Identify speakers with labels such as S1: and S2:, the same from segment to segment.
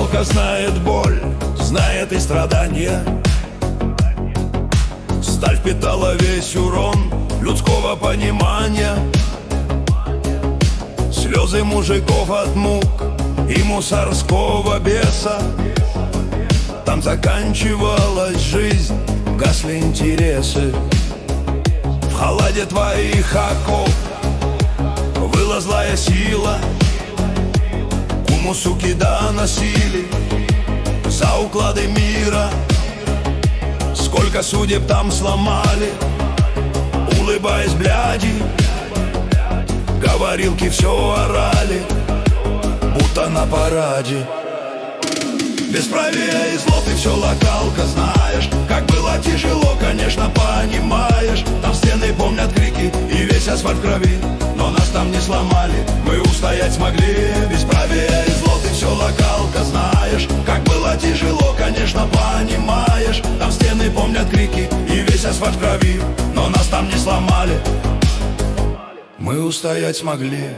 S1: жестоко знает боль, знает и страдания. Сталь впитала весь урон людского понимания. Слезы мужиков от мук и мусорского беса. Там заканчивалась жизнь, гасли интересы. В холоде твоих оков выла злая сила. Куму, суки, доносили за уклады мира. Сколько судеб там сломали, улыбаясь бляди. Говорилки все орали, будто на параде. Бесправие и зло, ты все локалка знаешь. Как было тяжело, конечно, понимаешь. Там стены помнят крики и весь асфальт в крови, но нас там не сломали, мы устоять смогли. Бесправие и зло, ты все локалка знаешь. Как было тяжело, конечно, понимаешь. Там стены помнят крики и весь асфальт в крови, но нас там не сломали, мы устоять смогли.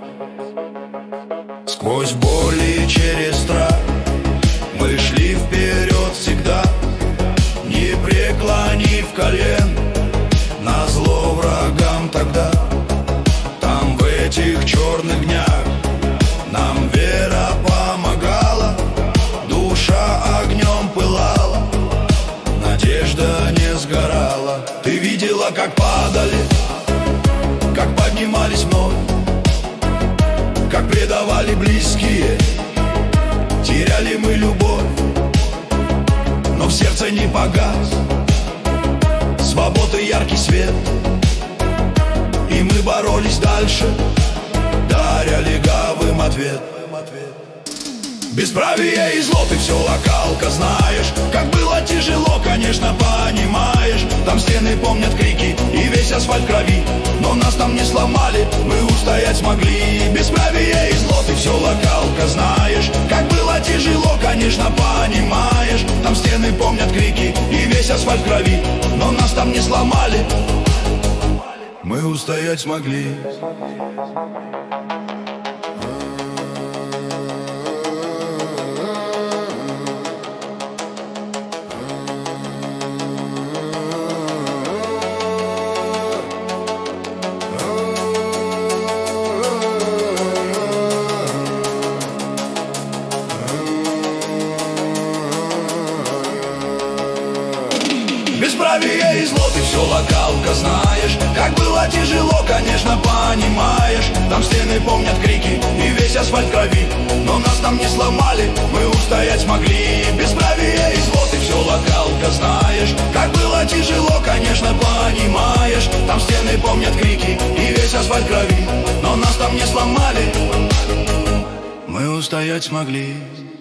S1: Сквозь боль и через страх мы шли вперед всегда, не преклонив колен, назло врагам тогда. Там в этих черных днях нам вера помогала, душа огнем пылала, надежда не сгорала. Ты видела, как падали, как поднимались вновь, как предавали близкие, теряли мы любовь, но в сердце не погас свободы яркий свет. И мы боролись дальше, даря легавым ответ. Бесправие и зло, ты все локалка знаешь. Как было тяжело, конечно, понимаешь. Там стены помнят крики и весь асфальт в крови, но нас там не сломали, мы устоять смогли. Бесправие и зло, ты все локалка знаешь. Как было тяжело, конечно, понимаешь. Там стены помнят крики и весь асфальт в крови, но нас там не сломали, мы устоять смогли. Бесправие и зло, ты все локалка знаешь. Как было тяжело, конечно, понимаешь. Там стены помнят крики и весь асфальт в крови, но нас там не сломали, мы устоять смогли. Бесправие и зло, ты все локалка знаешь. Как было тяжело, конечно, понимаешь. Там стены помнят крики и весь асфальт в крови, но нас там не сломали, мы устоять смогли.